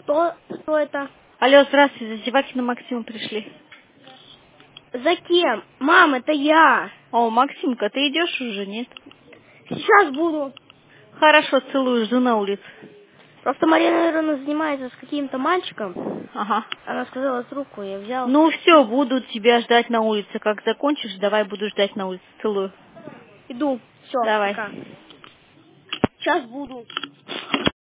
Кто это? Алло, здравствуйте, за Зевакина Максима пришли. За кем? Мам, это я. О, Максимка, ты идешь уже, нет? Сейчас буду. Хорошо, целую, жду на улице. Просто Марина, наверное, занимается с каким-то мальчиком. Ага. Она сказала трубку, я взял. Ну все, буду тебя ждать на улице. Как закончишь, давай буду ждать на улице. Целую. Иду. Все, Давай. пока. Сейчас буду.